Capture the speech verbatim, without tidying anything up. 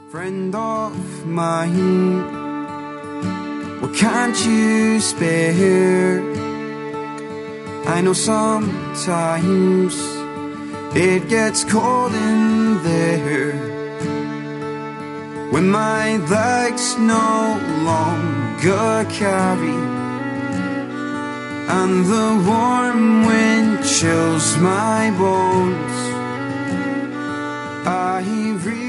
Friend of mine, what can't you spare? I know sometimes it gets cold in there, when my legs no longer carry, and the warm wind chills my bones. I really